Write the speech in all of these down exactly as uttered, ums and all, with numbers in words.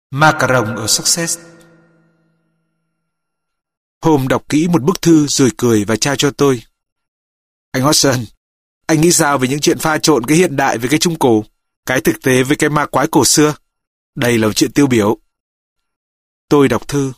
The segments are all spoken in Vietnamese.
Macaron ở Success. Holmes đọc kỹ một bức thư rồi cười và trao cho tôi. Anh Watson, anh nghĩ sao về những chuyện pha trộn cái hiện đại với cái trung cổ, cái thực tế với cái ma quái cổ xưa? Đây là một chuyện tiêu biểu. Tôi đọc thư.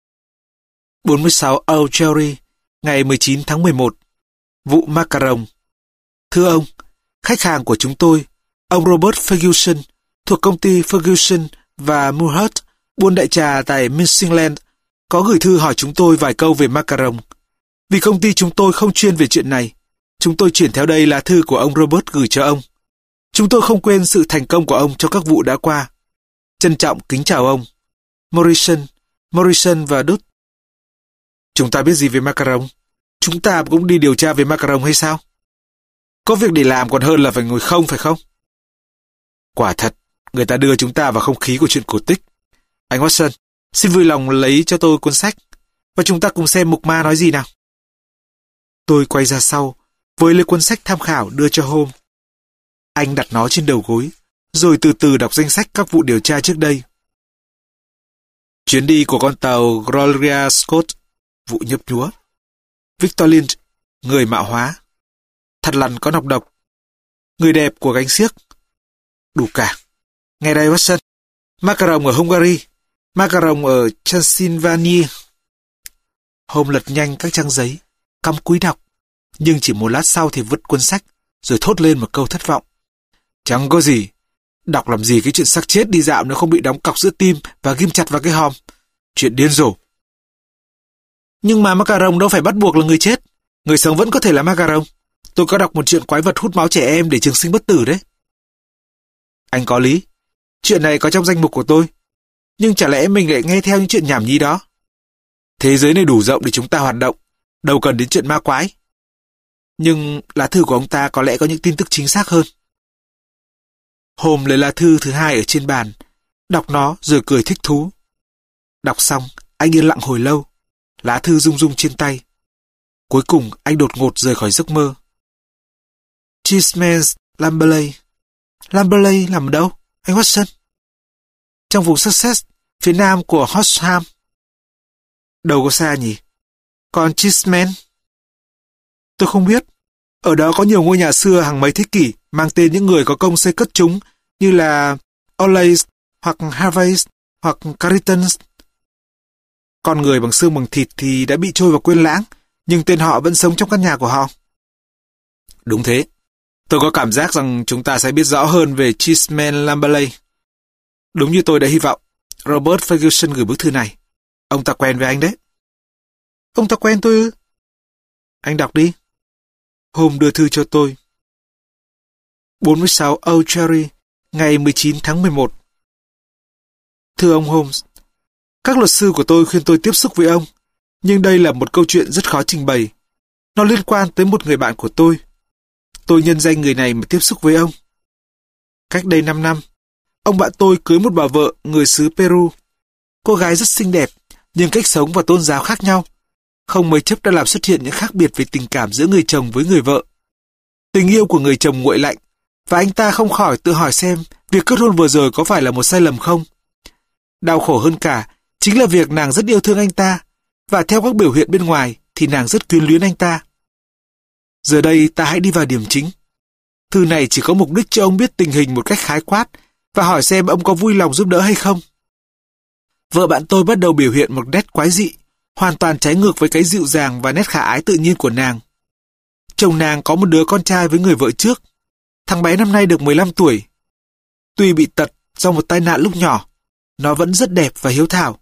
bốn mươi sáu Old Cherry, ngày mười chín tháng mười một. Vụ Macaron. Thưa ông, khách hàng của chúng tôi, ông Robert Ferguson, thuộc công ty Ferguson và Mulhert, buôn đại trà tại Mincingland, có gửi thư hỏi chúng tôi vài câu về Macaron. Vì công ty chúng tôi không chuyên về chuyện này, chúng tôi chuyển theo đây là thư của ông Robert gửi cho ông. Chúng tôi không quên sự thành công của ông trong các vụ đã qua. Trân trọng kính chào ông. Morrison, Morrison và Dutt. Chúng ta biết gì về Macaron? Chúng ta cũng đi điều tra về Macaron hay sao? Có việc để làm còn hơn là phải ngồi không, phải không? Quả thật, người ta đưa chúng ta vào không khí của chuyện cổ tích. Anh Watson, xin vui lòng lấy cho tôi cuốn sách, và chúng ta cùng xem mục ma nói gì nào. Tôi quay ra sau, với lấy cuốn sách tham khảo đưa cho Holmes. Anh đặt nó trên đầu gối, rồi từ từ đọc danh sách các vụ điều tra trước đây. Chuyến đi của con tàu Gloria Scott, vụ nhấp nhúa. Victor Lynch, người mạo hóa. Thật lằn có nọc độc. Người đẹp của gánh xiếc. Đủ cả. Nghe đây Watson. Macaron ở Hungary. Macaron ở Transylvania. Holmes lật nhanh các trang giấy, cắm cúi đọc. Nhưng chỉ một lát sau thì vứt cuốn sách, rồi thốt lên một câu thất vọng. Chẳng có gì. Đọc làm gì cái chuyện xác chết đi dạo nếu không bị đóng cọc giữa tim và ghim chặt vào cái hòm. Chuyện điên rồ. Nhưng mà Macaron đâu phải bắt buộc là người chết. Người sống vẫn có thể là Macaron. Tôi có đọc một chuyện quái vật hút máu trẻ em để trường sinh bất tử đấy. Anh có lý. Chuyện này có trong danh mục của tôi. Nhưng chả lẽ mình lại nghe theo những chuyện nhảm nhí đó? Thế giới này đủ rộng để chúng ta hoạt động. Đâu cần đến chuyện ma quái. Nhưng lá thư của ông ta có lẽ có những tin tức chính xác hơn. Holmes lấy lá thư thứ hai ở trên bàn, đọc nó rồi cười thích thú. Đọc xong, anh yên lặng hồi lâu. Lá thư rung rung trên tay. Cuối cùng anh đột ngột rời khỏi giấc mơ. Cheeseman's Lamberley. Lamberley nằm ở đâu, anh Watson? Trong vùng Sussex, phía nam của Horsham. Đâu có xa nhỉ? Còn Cheeseman? Tôi không biết. Ở đó có nhiều ngôi nhà xưa hàng mấy thế kỷ mang tên những người có công xây cất chúng như là Olays hoặc Harveys hoặc Carringtons. Con người bằng xương bằng thịt thì đã bị trôi vào quên lãng, nhưng tên họ vẫn sống trong căn nhà của họ. Đúng thế. Tôi có cảm giác rằng chúng ta sẽ biết rõ hơn về Cheeseman Lamberley. Đúng như tôi đã hy vọng, Robert Ferguson gửi bức thư này. Ông ta quen với anh đấy. Ông ta quen tôi ư? Anh đọc đi. Holmes đưa thư cho tôi. bốn mươi sáu Old Cherry, ngày mười chín tháng mười một. Thưa ông Holmes, các luật sư của tôi khuyên tôi tiếp xúc với ông, nhưng đây là một câu chuyện rất khó trình bày. Nó liên quan tới một người bạn của tôi. Tôi nhân danh người này mà tiếp xúc với ông. Cách đây năm năm, ông bạn tôi cưới một bà vợ người xứ Peru. Cô gái rất xinh đẹp, nhưng cách sống và tôn giáo khác nhau. Không mấy chốc đã làm xuất hiện những khác biệt về tình cảm giữa người chồng với người vợ. Tình yêu của người chồng nguội lạnh, và anh ta không khỏi tự hỏi xem việc kết hôn vừa rồi có phải là một sai lầm không. Đau khổ hơn cả chính là việc nàng rất yêu thương anh ta, và theo các biểu hiện bên ngoài thì nàng rất quyến luyến anh ta. Giờ đây ta hãy đi vào điểm chính. Thư này chỉ có mục đích cho ông biết tình hình một cách khái quát và hỏi xem ông có vui lòng giúp đỡ hay không. Vợ bạn tôi bắt đầu biểu hiện một nét quái dị, hoàn toàn trái ngược với cái dịu dàng và nét khả ái tự nhiên của nàng. Chồng nàng có một đứa con trai với người vợ trước. Thằng bé năm nay được mười lăm tuổi. Tuy bị tật do một tai nạn lúc nhỏ, nó vẫn rất đẹp và hiếu thảo.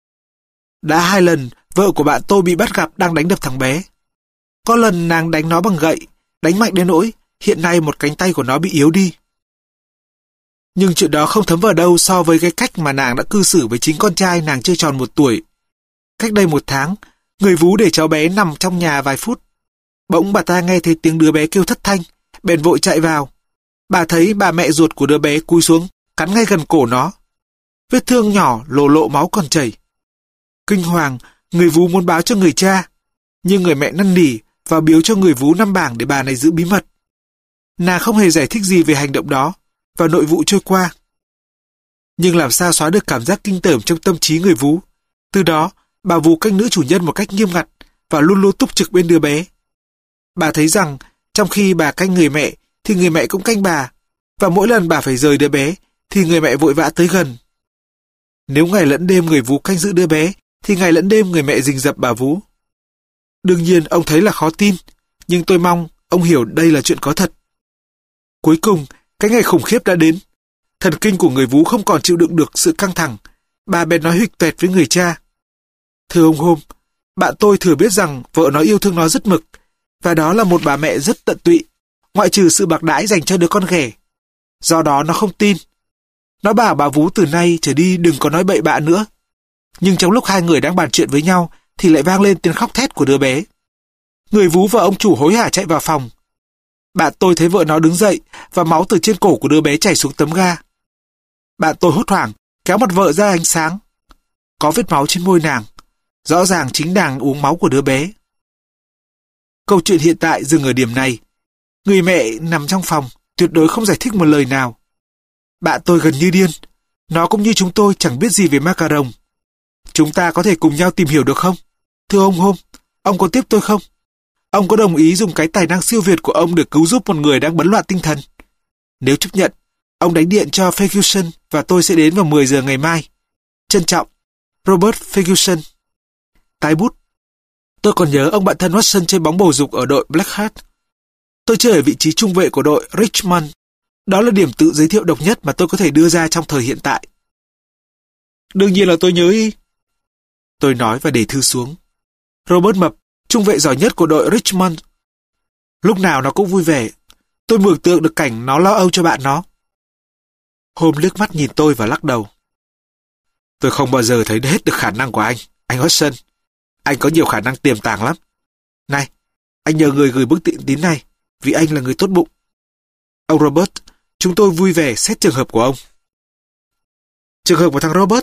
Đã hai lần vợ của bạn tôi bị bắt gặp đang đánh đập thằng bé. Có lần nàng đánh nó bằng gậy, đánh mạnh đến nỗi hiện nay một cánh tay của nó bị yếu đi. Nhưng chuyện đó không thấm vào đâu so với cái cách mà nàng đã cư xử với chính con trai nàng chưa tròn một tuổi. Cách đây một tháng, người vú để cháu bé nằm trong nhà vài phút. Bỗng bà ta nghe thấy tiếng đứa bé kêu thất thanh, bèn vội chạy vào. Bà thấy bà mẹ ruột của đứa bé cúi xuống, cắn ngay gần cổ nó. Vết thương nhỏ lồ lộ máu còn chảy. Kinh hoàng, người vú muốn báo cho người cha, nhưng người mẹ năn nỉ và biếu cho người vú năm bảng để bà này giữ bí mật. Nàng không hề giải thích gì về hành động đó, và nội vụ trôi qua. Nhưng làm sao xóa được cảm giác kinh tởm trong tâm trí người Vú. Từ đó, bà Vú canh nữ chủ nhân một cách nghiêm ngặt và luôn luôn túc trực bên đứa bé. Bà thấy rằng, trong khi bà canh người mẹ, thì người mẹ cũng canh bà, và mỗi lần bà phải rời đứa bé, thì người mẹ vội vã tới gần. Nếu ngày lẫn đêm người Vú canh giữ đứa bé, thì ngày lẫn đêm người mẹ rình rập bà Vú. Đương nhiên ông thấy là khó tin, nhưng tôi mong ông hiểu đây là chuyện có thật. Cuối cùng, cái ngày khủng khiếp đã đến. Thần kinh của người Vú không còn chịu đựng được sự căng thẳng. Bà bèn nói huỵch toẹt với người cha. Thưa ông Holmes, bạn tôi thừa biết rằng vợ nó yêu thương nó rất mực, và đó là một bà mẹ rất tận tụy, ngoại trừ sự bạc đãi dành cho đứa con ghẻ. Do đó nó không tin. Nó bảo bà Vú từ nay trở đi đừng có nói bậy bạ nữa. Nhưng trong lúc hai người đang bàn chuyện với nhau thì lại vang lên tiếng khóc thét của đứa bé. Người Vú và ông chủ hối hả chạy vào phòng. Bạn tôi thấy vợ nó đứng dậy và máu từ trên cổ của đứa bé chảy xuống tấm ga. Bạn tôi hốt hoảng kéo mặt vợ ra ánh sáng. Có vết máu trên môi nàng. Rõ ràng chính nàng uống máu của đứa bé. Câu chuyện hiện tại dừng ở điểm này. Người mẹ nằm trong phòng, tuyệt đối không giải thích một lời nào. Bạn tôi gần như điên. Nó cũng như chúng tôi chẳng biết gì về ma cà rồng. Chúng ta có thể cùng nhau tìm hiểu được không? Thưa ông Holmes, ông có tiếp tôi không? Ông có đồng ý dùng cái tài năng siêu việt của ông để cứu giúp một người đang bấn loạn tinh thần? Nếu chấp nhận, ông đánh điện cho Ferguson và tôi sẽ đến vào mười giờ ngày mai. Trân trọng, Robert Ferguson. Tái bút. Tôi còn nhớ ông bạn thân Watson chơi bóng bầu dục ở đội Blackheath. Tôi chơi ở vị trí trung vệ của đội Richmond. Đó là điểm tự giới thiệu độc nhất mà tôi có thể đưa ra trong thời hiện tại. Đương nhiên là tôi nhớ ý. Tôi nói và để thư xuống. Robert Mập, trung vệ giỏi nhất của đội Richmond. Lúc nào nó cũng vui vẻ. Tôi mường tượng được cảnh nó lo âu cho bạn nó. Holmes liếc mắt nhìn tôi và lắc đầu. Tôi không bao giờ thấy hết được khả năng của anh, anh Watson. Anh có nhiều khả năng tiềm tàng lắm. Này, anh nhờ người gửi bức điện tín này, vì anh là người tốt bụng. Ông Robert, chúng tôi vui vẻ xét trường hợp của ông. Trường hợp của thằng Robert?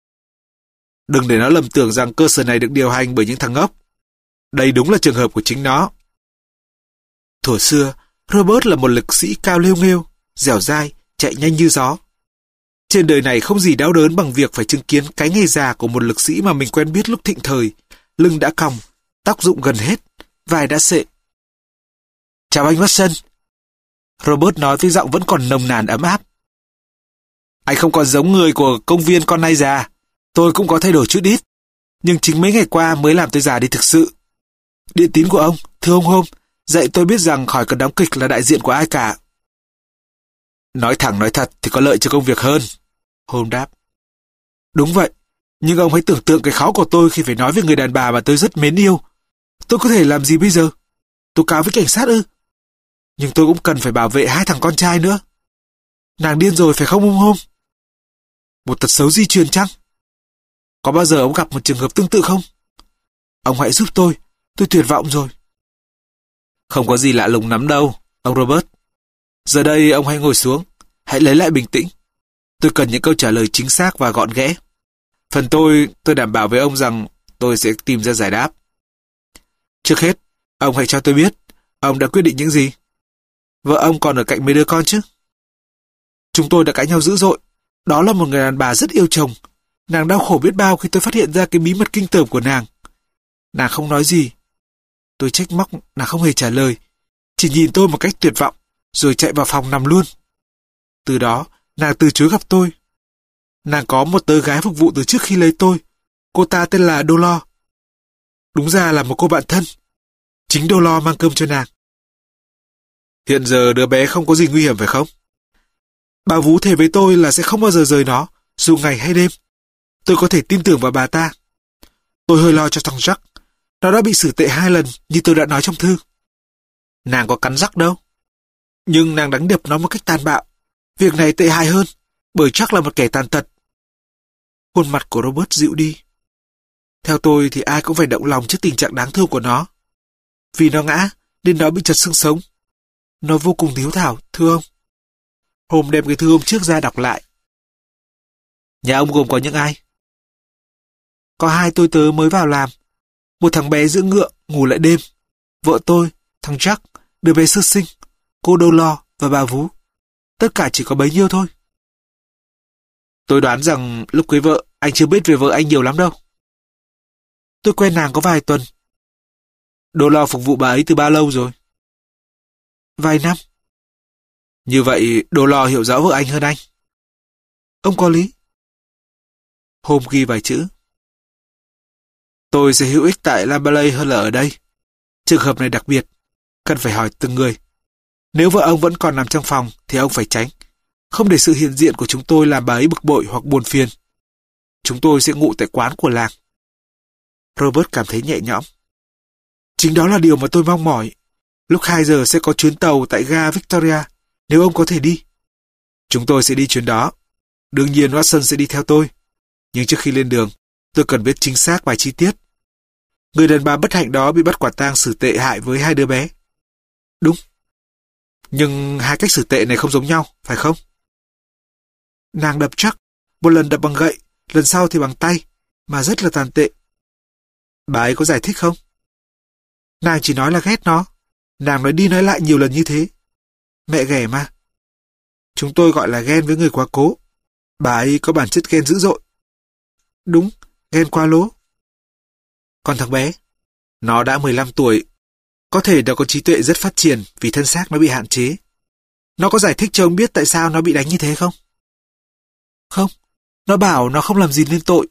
Đừng để nó lầm tưởng rằng cơ sở này được điều hành bởi những thằng ngốc. Đây đúng là trường hợp của chính nó. Thuở xưa, Robert là một lực sĩ cao lêu nghêu, dẻo dai, chạy nhanh như gió. Trên đời này không gì đau đớn bằng việc phải chứng kiến cái ngày già của một lực sĩ mà mình quen biết lúc thịnh thời, lưng đã còng, tóc rụng gần hết, vai đã xệ. Chào anh Watson. Robert nói với giọng vẫn còn nồng nàn ấm áp. Anh không còn giống người của công viên con nai già. Tôi cũng có thay đổi chút ít. Nhưng chính mấy ngày qua mới làm tôi già đi thực sự. Điện tín của ông, thưa ông Holmes, dạy tôi biết rằng khỏi cần đóng kịch là đại diện của ai cả. Nói thẳng nói thật thì có lợi cho công việc hơn, Holmes đáp. Đúng vậy, nhưng ông hãy tưởng tượng cái khó của tôi khi phải nói với người đàn bà mà tôi rất mến yêu. Tôi có thể làm gì bây giờ? Tố cáo với cảnh sát ư? Nhưng tôi cũng cần phải bảo vệ hai thằng con trai nữa. Nàng điên rồi phải không ông Holmes? Một tật xấu di truyền chăng? Có bao giờ ông gặp một trường hợp tương tự không? Ông hãy giúp tôi, tôi tuyệt vọng rồi. Không có gì lạ lùng lắm đâu, ông Robert. Giờ đây ông hãy ngồi xuống, hãy lấy lại bình tĩnh. Tôi cần những câu trả lời chính xác và gọn ghẽ. Phần tôi, tôi đảm bảo với ông rằng tôi sẽ tìm ra giải đáp. Trước hết, ông hãy cho tôi biết, ông đã quyết định những gì? Vợ ông còn ở cạnh mấy đứa con chứ? Chúng tôi đã cãi nhau dữ dội. Đó là một người đàn bà rất yêu chồng. Nàng đau khổ biết bao khi tôi phát hiện ra cái bí mật kinh tởm của nàng. Nàng không nói gì. Tôi trách móc, nàng không hề trả lời. Chỉ nhìn tôi một cách tuyệt vọng, rồi chạy vào phòng nằm luôn. Từ đó, nàng từ chối gặp tôi. Nàng có một tớ gái phục vụ từ trước khi lấy tôi. Cô ta tên là Dolor. Đúng ra là một cô bạn thân. Chính Dolor mang cơm cho nàng. Hiện giờ đứa bé không có gì nguy hiểm phải không? Bà Vú thề với tôi là sẽ không bao giờ rời nó, dù ngày hay đêm. Tôi có thể tin tưởng vào bà ta. Tôi hơi lo cho thằng Jack. Nó đã bị xử tệ hai lần, như tôi đã nói trong thư. Nàng có cắn Jack đâu. Nhưng nàng đánh đập nó một cách tàn bạo. Việc này tệ hại hơn, bởi Jack là một kẻ tàn tật. Khuôn mặt của Robert dịu đi. Theo tôi thì ai cũng phải động lòng trước tình trạng đáng thương của nó. Vì nó ngã, nên nó bị chật xương sống. Nó vô cùng hiếu thảo, thưa ông. Hôm đem cái thư hôm trước ra đọc lại. Nhà ông gồm có những ai? Có hai tôi tớ mới vào làm. Một thằng bé giữ ngựa, ngủ lại đêm. Vợ tôi, thằng Jack, đứa bé sơ sinh, cô Dolor và bà Vú. Tất cả chỉ có bấy nhiêu thôi. Tôi đoán rằng lúc cưới vợ, anh chưa biết về vợ anh nhiều lắm đâu. Tôi quen nàng có vài tuần. Đô lo phục vụ bà ấy từ bao lâu rồi? Vài năm. Như vậy, Đô lo hiểu rõ vợ anh hơn anh. Ông có lý. Hôm ghi vài chữ. Tôi sẽ hữu ích tại Lamberley hơn là ở đây. Trường hợp này đặc biệt, cần phải hỏi từng người. Nếu vợ ông vẫn còn nằm trong phòng thì ông phải tránh, không để sự hiện diện của chúng tôi làm bà ấy bực bội hoặc buồn phiền. Chúng tôi sẽ ngủ tại quán của làng. Robert cảm thấy nhẹ nhõm. Chính đó là điều mà tôi mong mỏi. Lúc hai giờ sẽ có chuyến tàu tại ga Victoria, nếu ông có thể đi. Chúng tôi sẽ đi chuyến đó. Đương nhiên Watson sẽ đi theo tôi. Nhưng trước khi lên đường, tôi cần biết chính xác vài chi tiết. Người đàn bà bất hạnh đó bị bắt quả tang xử tệ hại với hai đứa bé. Đúng. Nhưng hai cách xử tệ này không giống nhau, phải không? Nàng đập chắc, một lần đập bằng gậy, lần sau thì bằng tay, mà rất là tàn tệ. Bà ấy có giải thích không? Nàng chỉ nói là ghét nó. Nàng nói đi nói lại nhiều lần như thế. Mẹ ghẻ mà. Chúng tôi gọi là ghen với người quá cố. Bà ấy có bản chất ghen dữ dội. Đúng, ghen quá lố. Còn thằng bé, nó đã mười lăm tuổi. Có thể nó có trí tuệ rất phát triển vì thân xác nó bị hạn chế. Nó có giải thích cho ông biết tại sao nó bị đánh như thế không? Không, nó bảo nó không làm gì nên tội.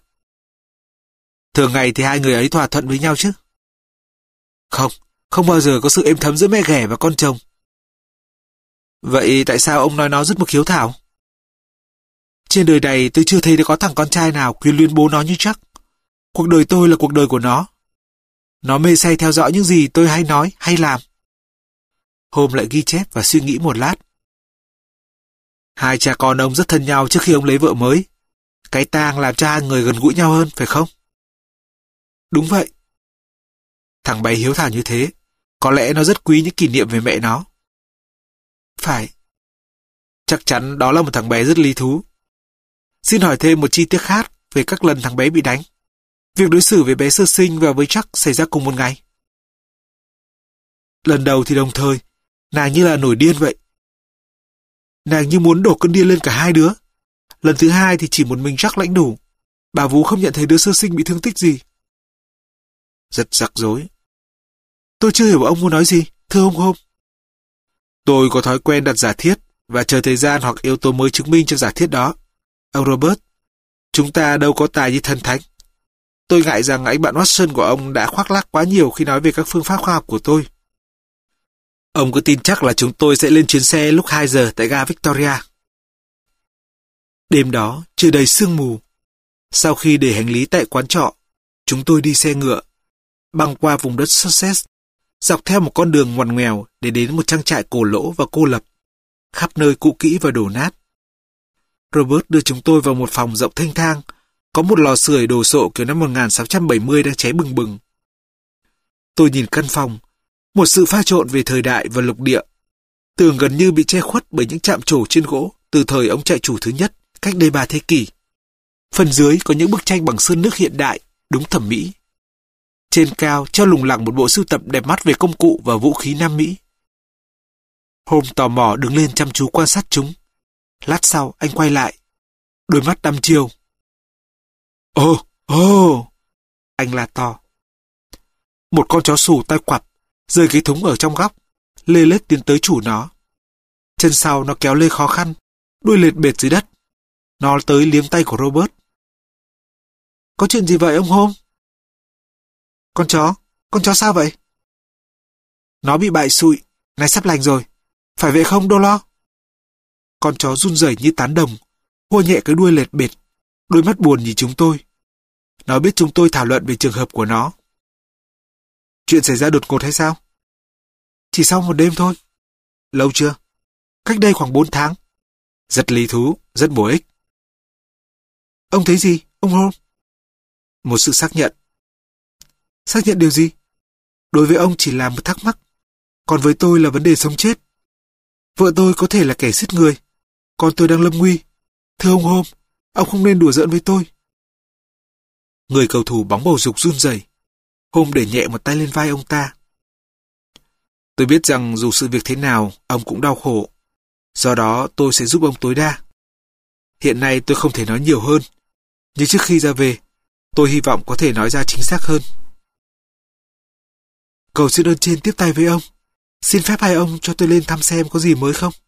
Thường ngày thì hai người ấy thỏa thuận với nhau chứ? Không, không bao giờ có sự êm thấm giữa mẹ ghẻ và con chồng. Vậy tại sao ông nói nó rất mực hiếu thảo? Trên đời này tôi chưa thấy có thằng con trai nào quyến luyến bố nó như chắc. Cuộc đời tôi là cuộc đời của nó. Nó mê say theo dõi những gì tôi hay nói, hay làm. Hôm lại ghi chép và suy nghĩ một lát. Hai cha con ông rất thân nhau trước khi ông lấy vợ mới. Cái tang làm cho hai người gần gũi nhau hơn, phải không? Đúng vậy. Thằng bé hiếu thảo như thế, có lẽ nó rất quý những kỷ niệm về mẹ nó. Phải. Chắc chắn đó là một thằng bé rất lý thú. Xin hỏi thêm một chi tiết khác về các lần thằng bé bị đánh. Việc đối xử với bé sơ sinh và với Chuck xảy ra cùng một ngày. Lần đầu thì đồng thời, nàng như là nổi điên vậy. Nàng như muốn đổ cơn điên lên cả hai đứa. Lần thứ hai thì chỉ một mình Chuck lãnh đủ. Bà vú không nhận thấy đứa sơ sinh bị thương tích gì. Rất rắc rối. Tôi chưa hiểu ông muốn nói gì, thưa ông Holmes. Tôi có thói quen đặt giả thiết và chờ thời gian hoặc yếu tố mới chứng minh cho giả thiết đó. Ông Robert, chúng ta đâu có tài như thần thánh. Tôi ngại rằng anh bạn Watson của ông đã khoác lác quá nhiều khi nói về các phương pháp khoa học của tôi. Ông cứ tin chắc là chúng tôi sẽ lên chuyến xe lúc hai giờ tại ga Victoria. Đêm đó, trời đầy sương mù. Sau khi để hành lý tại quán trọ, chúng tôi đi xe ngựa, băng qua vùng đất Sussex, dọc theo một con đường ngoằn ngoèo để đến một trang trại cổ lỗ và cô lập, khắp nơi cũ kỹ và đổ nát. Robert đưa chúng tôi vào một phòng rộng thênh thang, có một lò sưởi đồ sộ kiểu năm một nghìn sáu trăm bảy mươi đang cháy bừng bừng. Tôi nhìn căn phòng, một sự pha trộn về thời đại và lục địa. Tường gần như bị che khuất bởi những chạm trổ trên gỗ từ thời ông trại chủ thứ nhất, cách đây ba thế kỷ. Phần dưới có những bức tranh bằng sơn nước hiện đại, đúng thẩm mỹ. Trên cao treo lủng lẳng một bộ sưu tập đẹp mắt về công cụ và vũ khí Nam Mỹ. Holmes tò mò đứng lên chăm chú quan sát chúng. Lát sau anh quay lại, đôi mắt đăm chiêu. Ồ, ồ! Anh la to. Một con chó sủ tai quặp, rơi cái thúng ở trong góc, lê lết tiến tới chủ nó. Chân sau nó kéo lê khó khăn, đuôi lệt bệt dưới đất. Nó tới liếm tay của Robert. Có chuyện gì vậy ông Holmes? Con chó, con chó sao vậy? Nó bị bại sụi, này sắp lành rồi. Phải vậy không, Đô Lo? Con chó run rẩy như tán đồng, hua nhẹ cái đuôi lệt bệt, đôi mắt buồn nhìn chúng tôi. Nó biết chúng tôi thảo luận về trường hợp của nó. Chuyện xảy ra đột ngột hay sao? Chỉ sau một đêm thôi. Lâu chưa? Cách đây khoảng bốn tháng. Rất lý thú, rất bổ ích. Ông thấy gì, ông Holmes? Một sự xác nhận. Xác nhận điều gì? Đối với ông chỉ là một thắc mắc, còn với tôi là vấn đề sống chết. Vợ tôi có thể là kẻ giết người, còn tôi đang lâm nguy. Thưa ông Holmes, ông không nên đùa giỡn với tôi. Người cầu thủ bóng bầu dục run rẩy. Holmes để nhẹ một tay lên vai ông ta. Tôi biết rằng dù sự việc thế nào, ông cũng đau khổ. Do đó tôi sẽ giúp ông tối đa. Hiện nay tôi không thể nói nhiều hơn, nhưng trước khi ra về, tôi hy vọng có thể nói ra chính xác hơn. Cầu xin ơn trên tiếp tay với ông. Xin phép hai ông cho tôi lên thăm xem có gì mới không.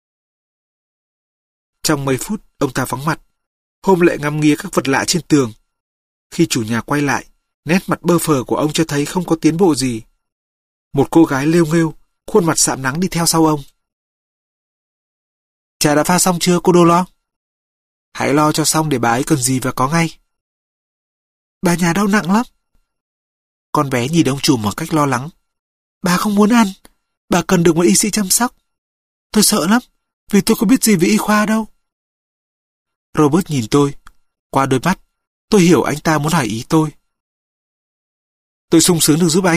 Trong mấy phút, ông ta vắng mặt. Holmes lại ngắm nghía các vật lạ trên tường. Khi chủ nhà quay lại, nét mặt bơ phờ của ông cho thấy không có tiến bộ gì. Một cô gái lêu nghêu, khuôn mặt sạm nắng đi theo sau ông. Trà đã pha xong chưa, cô Đô Lo? Hãy lo cho xong để bà ấy cần gì và có ngay. Bà nhà đau nặng lắm. Con bé nhìn ông chủ một cách lo lắng. Bà không muốn ăn, bà cần được một y sĩ chăm sóc. Tôi sợ lắm, vì tôi có biết gì về y khoa đâu. Robert nhìn tôi. Qua đôi mắt, tôi hiểu anh ta muốn hỏi ý tôi. Tôi sung sướng được giúp anh.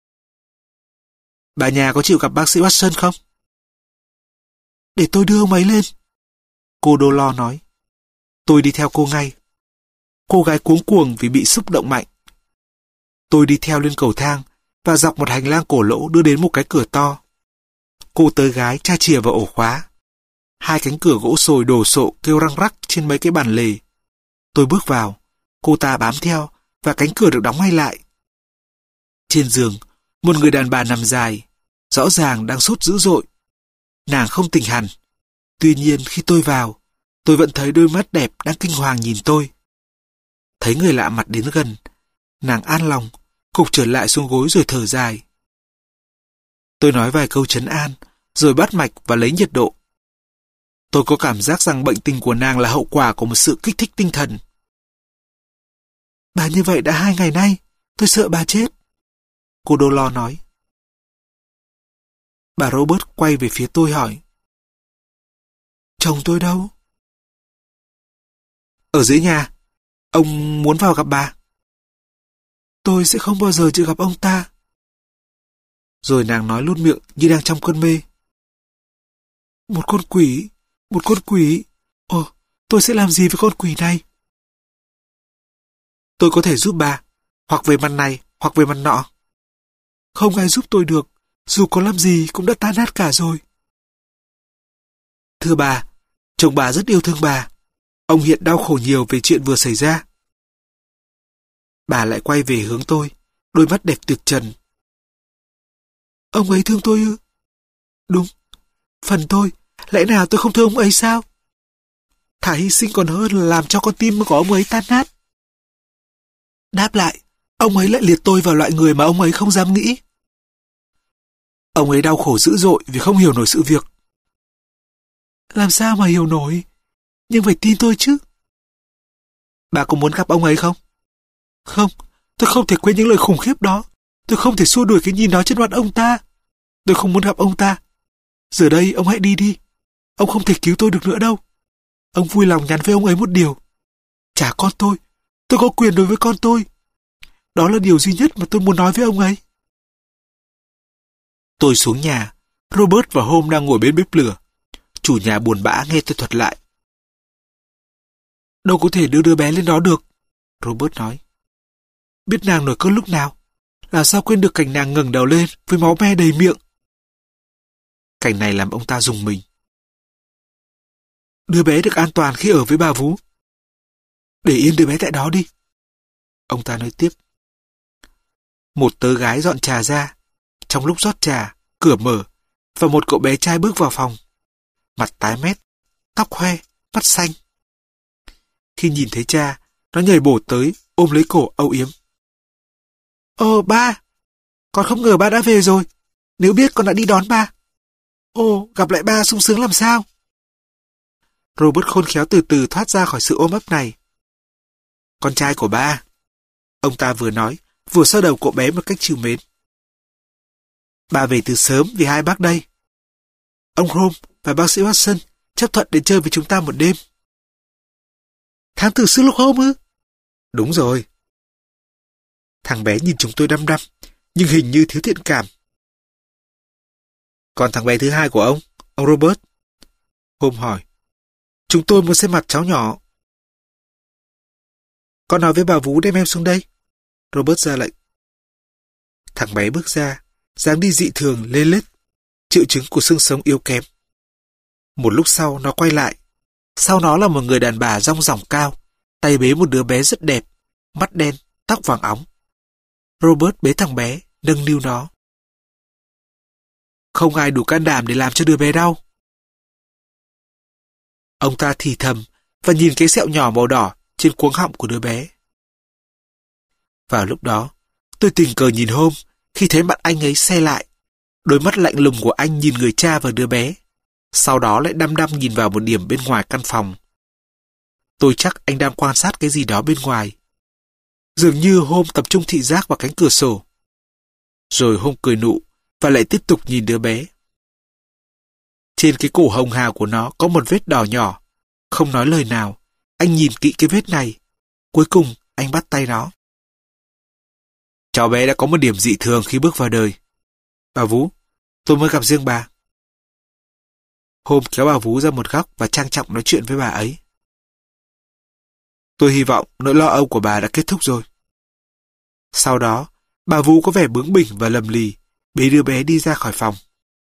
Bà nhà có chịu gặp bác sĩ Watson không? Để tôi đưa ông ấy lên. Cô Đô Lo nói. Tôi đi theo cô ngay. Cô gái cuống cuồng vì bị xúc động mạnh. Tôi đi theo lên cầu thang và dọc một hành lang cổ lỗ đưa đến một cái cửa to. Cô tớ gái tra chìa vào ổ khóa. Hai cánh cửa gỗ sồi đồ sộ kêu răng rắc trên mấy cái bàn lề. Tôi bước vào, cô ta bám theo và cánh cửa được đóng ngay lại. Trên giường, một người đàn bà nằm dài, rõ ràng đang sốt dữ dội. Nàng không tỉnh hẳn. Tuy nhiên khi tôi vào, tôi vẫn thấy đôi mắt đẹp đang kinh hoàng nhìn tôi. Thấy người lạ mặt đến gần, nàng an lòng, gục trở lại xuống gối rồi thở dài. Tôi nói vài câu trấn an, rồi bắt mạch và lấy nhiệt độ. Tôi có cảm giác rằng bệnh tình của nàng là hậu quả của một sự kích thích tinh thần. Bà như vậy đã hai ngày nay, tôi sợ bà chết. Cô Đô Lo nói. Bà Robert quay về phía tôi hỏi. Chồng tôi đâu? Ở dưới nhà. Ông muốn vào gặp bà. Tôi sẽ không bao giờ chịu gặp ông ta. Rồi nàng nói luôn miệng như đang trong cơn mê. Một con quỷ, một con quỷ. Ồ, tôi sẽ làm gì với con quỷ này? Tôi có thể giúp bà, hoặc về mặt này, hoặc về mặt nọ. Không ai giúp tôi được, dù có làm gì cũng đã tan nát cả rồi. Thưa bà, chồng bà rất yêu thương bà. Ông hiện đau khổ nhiều về chuyện vừa xảy ra. Bà lại quay về hướng tôi, đôi mắt đẹp tuyệt trần. Ông ấy thương tôi ư? Đúng, phần tôi, lẽ nào tôi không thương ông ấy sao? Thà hy sinh còn hơn là làm cho con tim của ông ấy tan nát. Đáp lại, ông ấy lại liệt tôi vào loại người mà ông ấy không dám nghĩ. Ông ấy đau khổ dữ dội vì không hiểu nổi sự việc. Làm sao mà hiểu nổi? Nhưng phải tin tôi chứ. Bà có muốn gặp ông ấy không? Không, tôi không thể quên những lời khủng khiếp đó. Tôi không thể xua đuổi cái nhìn đó trên mặt ông ta. Tôi không muốn gặp ông ta. Giờ đây ông hãy đi đi. Ông không thể cứu tôi được nữa đâu. Ông vui lòng nhắn với ông ấy một điều. Trả con tôi. Tôi có quyền đối với con tôi. Đó là điều duy nhất mà tôi muốn nói với ông ấy. Tôi xuống nhà. Robert và Holmes đang ngồi bên bếp lửa. Chủ nhà buồn bã nghe tôi thuật lại. Đâu có thể đưa đứa bé lên đó được, Robert nói. Biết nàng nổi cơn lúc nào, làm sao quên được cảnh nàng ngẩng đầu lên với máu me đầy miệng. Cảnh này làm ông ta rùng mình. Đứa bé được an toàn khi ở với bà vú. Để yên đứa bé tại đó đi. Ông ta nói tiếp. Một tớ gái dọn trà ra. Trong lúc rót trà, cửa mở, và một cậu bé trai bước vào phòng. Mặt tái mét, tóc hoe, mắt xanh. Khi nhìn thấy cha, nó nhảy bổ tới, ôm lấy cổ âu yếm. Ồ, ba! Con không ngờ ba đã về rồi. Nếu biết con đã đi đón ba. Ồ, gặp lại ba sung sướng làm sao? Robert khôn khéo từ từ thoát ra khỏi sự ôm ấp này. Con trai của ba. Ông ta vừa nói, vừa xoa đầu cậu bé một cách trìu mến. Ba về từ sớm vì hai bác đây. Ông Holmes và bác sĩ Watson chấp thuận đến chơi với chúng ta một đêm. Thám tử Sherlock Holmes ư? Đúng rồi. Thằng bé nhìn chúng tôi đăm đăm, nhưng hình như thiếu thiện cảm. Còn thằng bé thứ hai của ông, ông Robert? Holmes hỏi. Chúng tôi muốn xem mặt cháu nhỏ. Con nói với bà vú đem em xuống đây. Robert ra lệnh. Thằng bé bước ra, dáng đi dị thường lê lết, triệu chứng của xương sống yếu kém. Một lúc sau nó quay lại. Sau nó là một người đàn bà dong dỏng cao, tay bế một đứa bé rất đẹp, mắt đen, tóc vàng óng. Robert bế thằng bé, nâng niu nó. Không ai đủ can đảm để làm cho đứa bé đau. Ông ta thì thầm và nhìn cái sẹo nhỏ màu đỏ trên cuống họng của đứa bé. Vào lúc đó, tôi tình cờ nhìn Holmes khi thấy mặt anh ấy se lại. Đôi mắt lạnh lùng của anh nhìn người cha và đứa bé, sau đó lại đăm đăm nhìn vào một điểm bên ngoài căn phòng. Tôi chắc anh đang quan sát cái gì đó bên ngoài. Dường như Holmes tập trung thị giác vào cánh cửa sổ. Rồi Holmes cười nụ và lại tiếp tục nhìn đứa bé. Trên cái cổ hồng hào của nó có một vết đỏ nhỏ. Không nói lời nào, anh nhìn kỹ cái vết này. Cuối cùng, anh bắt tay nó. Cháu bé đã có một điểm dị thường khi bước vào đời. Bà Vú, tôi mới gặp riêng bà. Holmes kéo bà Vú ra một góc và trang trọng nói chuyện với bà ấy. Tôi hy vọng nỗi lo âu của bà đã kết thúc rồi. Sau đó, bà Vú có vẻ bướng bỉnh và lầm lì, bế đứa bé đi ra khỏi phòng.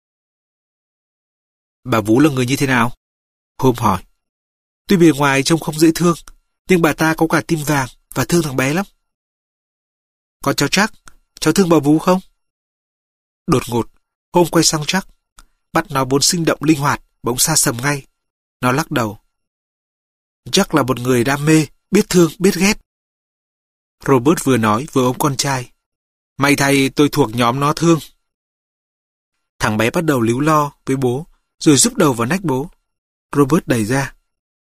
Bà Vú là người như thế nào? Holmes hỏi. Tuy bề ngoài trông không dễ thương, nhưng bà ta có cả tim vàng và thương thằng bé lắm. Còn cháu Jack, cháu thương bà Vú không? Đột ngột, Holmes quay sang Jack. Mắt nó vốn sinh động linh hoạt, bỗng xa sầm ngay. Nó lắc đầu. Jack là một người đam mê, biết thương, biết ghét. Robert vừa nói vừa ôm con trai. May thay tôi thuộc nhóm nó thương. Thằng bé bắt đầu líu lo với bố, rồi rúc đầu vào nách bố. Robert đẩy ra.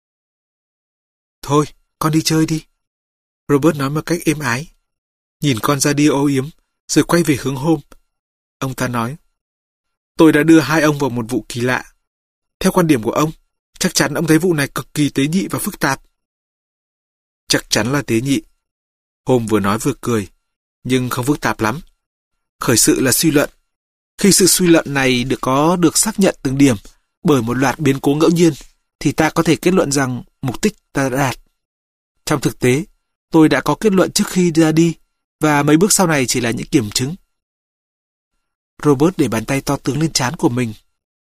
Thôi, con đi chơi đi. Robert nói một cách êm ái. Nhìn con ra đi âu yếm, rồi quay về hướng Holmes. Ông ta nói. Tôi đã đưa hai ông vào một vụ kỳ lạ. Theo quan điểm của ông, chắc chắn ông thấy vụ này cực kỳ tế nhị và phức tạp. Chắc chắn là tế nhị. Holmes vừa nói vừa cười, nhưng không phức tạp lắm. Khởi sự là suy luận. Khi sự suy luận này được có được xác nhận từng điểm bởi một loạt biến cố ngẫu nhiên, thì ta có thể kết luận rằng mục đích ta đã đạt. Trong thực tế, tôi đã có kết luận trước khi ra đi, và mấy bước sau này chỉ là những kiểm chứng. Robert để bàn tay to tướng lên trán của mình.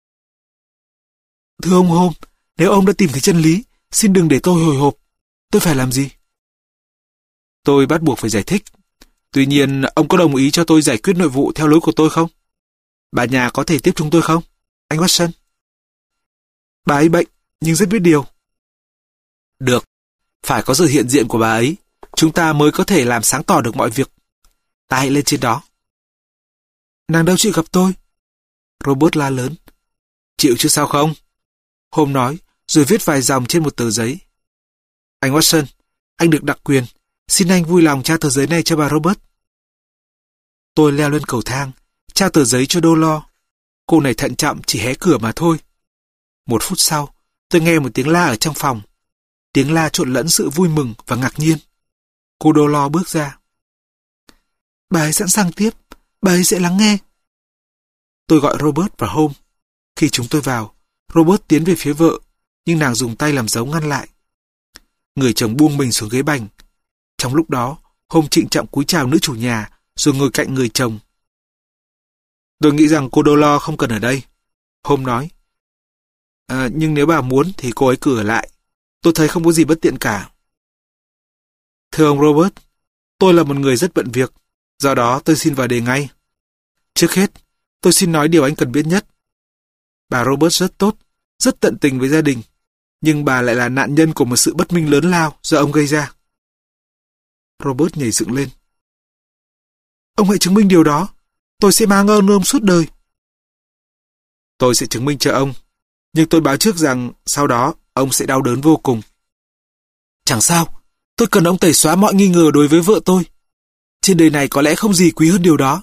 Thưa ông Holmes, nếu ông đã tìm thấy chân lý, xin đừng để tôi hồi hộp. Tôi phải làm gì? Tôi bắt buộc phải giải thích. Tuy nhiên, ông có đồng ý cho tôi giải quyết nội vụ theo lối của tôi không? Bà nhà có thể tiếp chúng tôi không, anh Watson? Bà ấy bệnh, nhưng rất biết điều. Được, phải có sự hiện diện của bà ấy, chúng ta mới có thể làm sáng tỏ được mọi việc. Ta hãy lên trên đó. Nàng đâu chịu gặp tôi? Robert la lớn. Chịu chứ sao không? Holmes nói, rồi viết vài dòng trên một tờ giấy. Anh Watson, anh được đặc quyền. Xin anh vui lòng trao tờ giấy này cho bà Robert. Tôi leo lên cầu thang, trao tờ giấy cho Dolores. Cô này thận trọng chỉ hé cửa mà thôi. Một phút sau, tôi nghe một tiếng la ở trong phòng. Tiếng la trộn lẫn sự vui mừng và ngạc nhiên. Cô Dolores bước ra. Bà ấy sẵn sàng tiếp, bà ấy sẽ lắng nghe. Tôi gọi Robert và Holmes. Khi chúng tôi vào, Robert tiến về phía vợ, nhưng nàng dùng tay làm dấu ngăn lại. Người chồng buông mình xuống ghế bành. Trong lúc đó, Holmes trịnh trọng cúi chào nữ chủ nhà, rồi ngồi cạnh người chồng. Tôi nghĩ rằng cô Dolores không cần ở đây. Holmes nói. À, nhưng nếu bà muốn thì cô ấy cứ ở lại. Tôi thấy không có gì bất tiện cả. Thưa ông Robert, tôi là một người rất bận việc, do đó tôi xin vào đề ngay. Trước hết, tôi xin nói điều anh cần biết nhất. Bà Robert rất tốt, rất tận tình với gia đình, nhưng bà lại là nạn nhân của một sự bất minh lớn lao do ông gây ra. Robert nhảy dựng lên. Ông hãy chứng minh điều đó. Tôi sẽ mang ơn ông suốt đời. Tôi sẽ chứng minh cho ông, nhưng tôi báo trước rằng sau đó ông sẽ đau đớn vô cùng. Chẳng sao, tôi cần ông tẩy xóa mọi nghi ngờ đối với vợ tôi. Trên đời này có lẽ không gì quý hơn điều đó.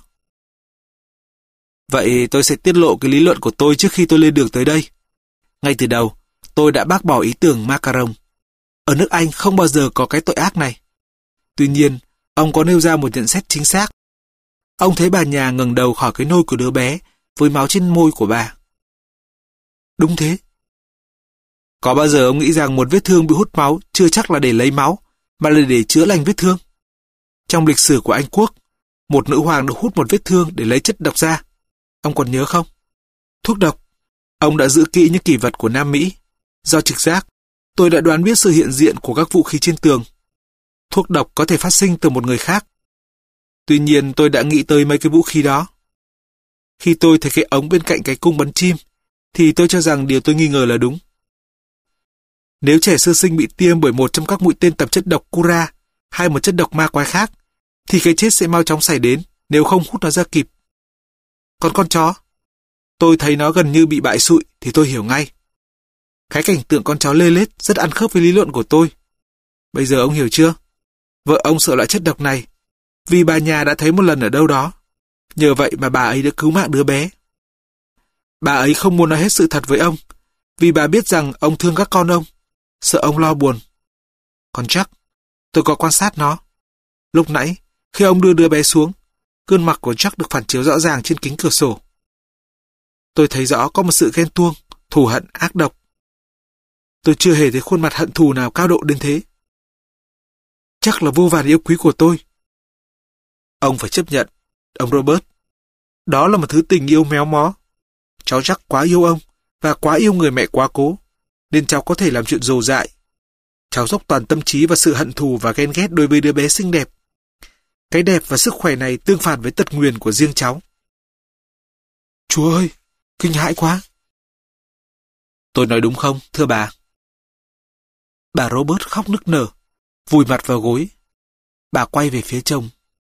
Vậy tôi sẽ tiết lộ cái lý luận của tôi trước khi tôi lên đường tới đây. Ngay từ đầu, tôi đã bác bỏ ý tưởng macaron. Ở nước Anh không bao giờ có cái tội ác này. Tuy nhiên, ông có nêu ra một nhận xét chính xác. Ông thấy bà nhà ngẩng đầu khỏi cái nôi của đứa bé với máu trên môi của bà. Đúng thế. Có bao giờ ông nghĩ rằng một vết thương bị hút máu chưa chắc là để lấy máu, mà là để chữa lành vết thương? Trong lịch sử của Anh Quốc, một nữ hoàng được hút một vết thương để lấy chất độc ra. Ông còn nhớ không? Thuốc độc. Ông đã giữ kỹ những kỷ vật của Nam Mỹ. Do trực giác, Tôi đã đoán biết sự hiện diện của các vũ khí trên tường. Thuốc độc có thể phát sinh từ một người khác. Tuy nhiên tôi đã nghĩ tới mấy cái vũ khí đó. Khi tôi thấy cái ống bên cạnh cái cung bắn chim, thì tôi cho rằng điều tôi nghi ngờ là đúng. Nếu trẻ sơ sinh bị tiêm bởi một trong các mũi tên tạp chất độc Cura hay một chất độc ma quái khác, thì cái chết sẽ mau chóng xảy đến nếu không hút nó ra kịp. Còn con chó, tôi thấy nó gần như bị bại sụi thì tôi hiểu ngay. Cái cảnh tượng con chó lê lết rất ăn khớp với lý luận của tôi. Bây giờ ông hiểu chưa? Vợ ông sợ loại chất độc này, vì bà nhà đã thấy một lần ở đâu đó. Nhờ vậy mà bà ấy đã cứu mạng đứa bé. Bà ấy không muốn nói hết sự thật với ông, vì bà biết rằng ông thương các con ông, sợ ông lo buồn. Còn chắc, tôi có quan sát nó. Lúc nãy, khi ông đưa đứa bé xuống, gương mặt của Jack được phản chiếu rõ ràng trên kính cửa sổ. Tôi thấy rõ có một sự ghen tuông, thù hận ác độc. Tôi chưa hề thấy khuôn mặt hận thù nào cao độ đến thế. Chắc là vô vàn yêu quý của tôi. Ông phải chấp nhận, ông Robert. Đó là một thứ tình yêu méo mó. Cháu Jack quá yêu ông, và quá yêu người mẹ quá cố, nên cháu có thể làm chuyện rồ dại. Cháu dốc toàn tâm trí vào sự hận thù và ghen ghét đối với đứa bé xinh đẹp. Cái đẹp và sức khỏe này tương phản với tật nguyền của riêng cháu. Chúa ơi, kinh hãi quá. Tôi nói đúng không, thưa bà? Bà Robert khóc nức nở, vùi mặt vào gối. Bà quay về phía chồng.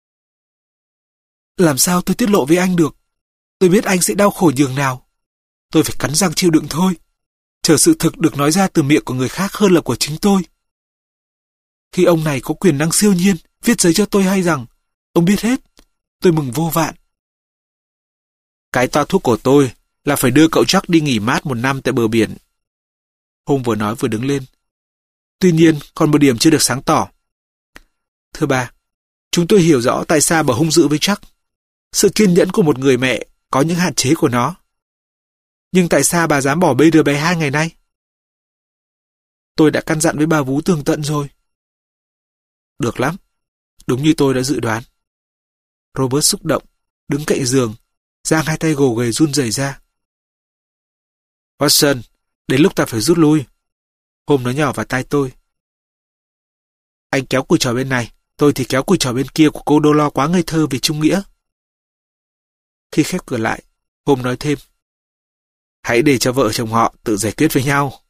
Làm sao tôi tiết lộ với anh được? Tôi biết anh sẽ đau khổ nhường nào. Tôi phải cắn răng chịu đựng thôi. Chờ sự thực được nói ra từ miệng của người khác hơn là của chính tôi. Khi ông này có quyền năng siêu nhiên viết giấy cho tôi hay rằng ông biết hết, tôi mừng vô vạn. Cái toa thuốc của tôi là phải đưa cậu Jack đi nghỉ mát một năm tại bờ biển. Holmes vừa nói vừa đứng lên. Tuy nhiên, còn một điểm chưa được sáng tỏ. Thưa bà, chúng tôi hiểu rõ tại sao bà hung dữ với Jack. Sự kiên nhẫn của một người mẹ có những hạn chế của nó. Nhưng tại sao bà dám bỏ bê đứa bé hai ngày nay? Tôi đã căn dặn với bà vú tường tận rồi. Được lắm, đúng như tôi đã dự đoán. Robert xúc động, đứng cạnh giường, giang hai tay gồ ghề run rẩy ra. Watson, đến lúc ta phải rút lui. Holmes nói nhỏ vào tai tôi. Anh kéo cùi trò bên này, tôi thì kéo cùi trò bên kia của cô đô lo quá ngây thơ vì trung nghĩa. Khi khép cửa lại, Holmes nói thêm. Hãy để cho vợ chồng họ tự giải quyết với nhau.